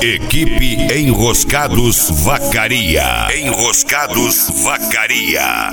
Equipe Enroscados Vacaria. Enroscados Vacaria.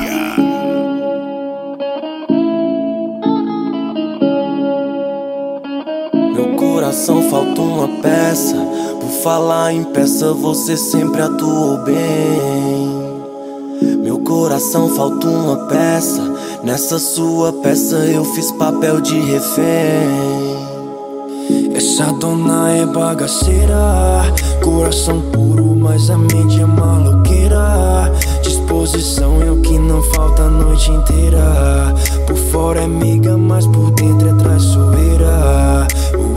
Meu coração falta uma peça. Por falar em peça, você sempre atuou bem. Meu coração falta uma peça. Nessa sua peça eu fiz papel de refém. Essa dona é bagaceira, coração puro, mas a mente é maloqueira. Disposição é o que não falta a noite inteira. Por fora é amiga, mas por dentro é traiçoeira.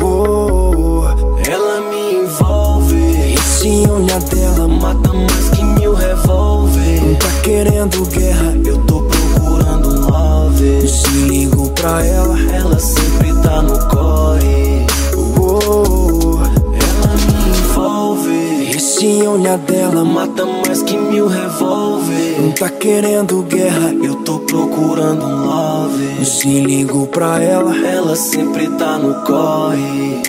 Ela me envolve. Esse olhar dela mata mais que 1000 revólver. Não tá querendo guerra, eu tô procurando um love. Se ligo pra ela, ela sempre tá no corre. Ela me envolve. Esse olhar dela mata mais que 1000 revólver. Não tá querendo guerra, eu tô procurando um love. Se ligo pra ela, ela sempre tá no corre.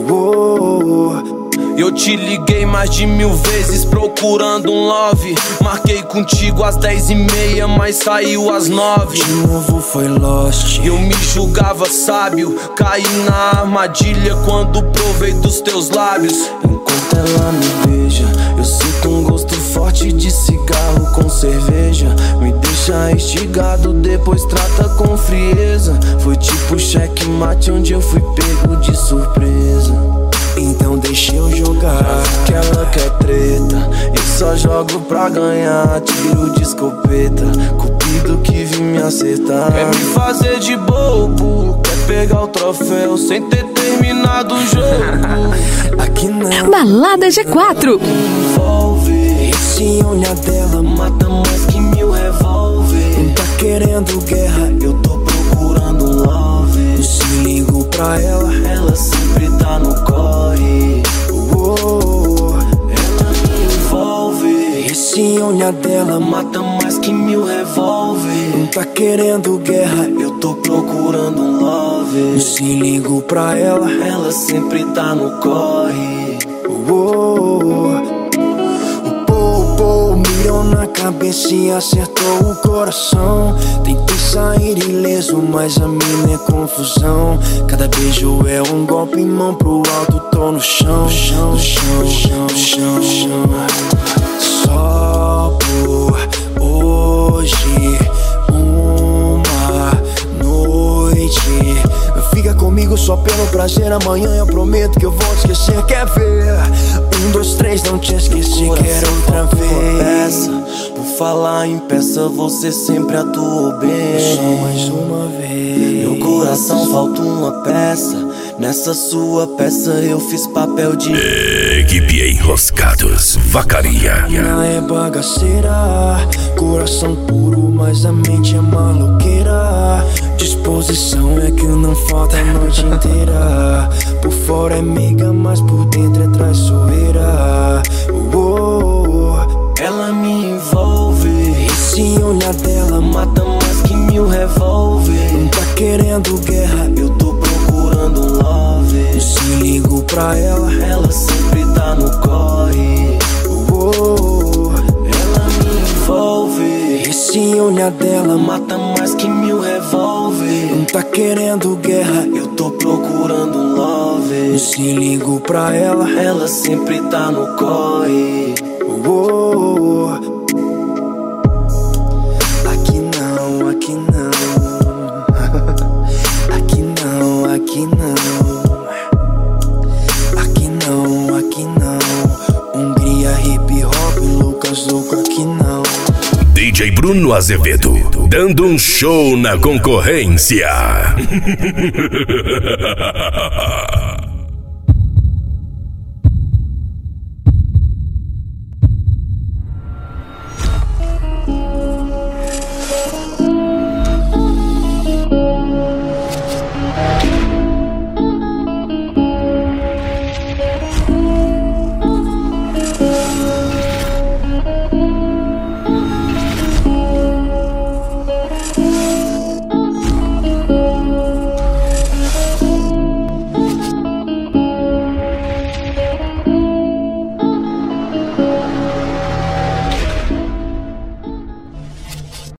Eu te liguei mais de 1000 vezes procurando um love. Marquei contigo às 10h30, mas saiu às 9. De novo foi lost. Eu me julgava sábio, caí na armadilha quando provei dos teus lábios. Enquanto ela me beija, eu sinto um gosto forte de cigarro com cerveja. Me deixa instigado, depois trata com frieza. Foi tipo checkmate onde eu fui pego de surpresa. Então deixa eu jogar, que ela quer treta. Eu só jogo pra ganhar, tiro de escopeta. Cupido que vim me acertar. Quer me fazer de bobo, quer pegar o troféu sem ter terminado o jogo. Aqui não. Balada G4. Envolve. Esse olhar dela mata mais que 1000 revólver. Não tá querendo guerra, eu tô procurando um love. Se ligo pra ela, ela sempre tá no corre. Ela me envolve. Esse olhar dela mata mais que 1000 revólver. Não tá querendo guerra, eu tô procurando um love. Se ligo pra ela, ela sempre tá no corre. Mirou na cabeça e acertou o coração. Tentei sair ileso, mas a mina é confusão. Cada beijo é um golpe, mão pro alto, tô no chão. Só por hoje, uma noite. Fica comigo só pelo prazer, amanhã eu prometo que eu vou te esquecer. Quer ver? 1, 2, 3, não te esqueci, quero outra vez. Por falar em peça, você sempre atuou bem. Só mais uma vez. Meu coração falta uma peça. Nessa sua peça eu fiz papel de Equipe Enroscados Vacaria. Ela é bagaceira, coração puro, mas a mente é maloqueira. Disposição é que não falta a noite inteira. Por fora é amiga, mas por dentro é traiçoeira. Ela me envolve. Esse olhar dela mata mais que 1000 revólver. Não tá querendo guerra, eu tô procurando um love. Se ligo pra ela, ela sempre tá no corre. Ela me envolve. Esse olhar dela mata mais que 1000 revólver. Não tá querendo guerra, eu tô procurando um love. Se ligo pra ela, ela sempre tá no corre. Aqui não, aqui não. Aqui não, aqui não. Aqui não, aqui não. Hungria, hip hop, Lucas louco, aqui não. DJ Bruno Azevedo, dando um show na concorrência.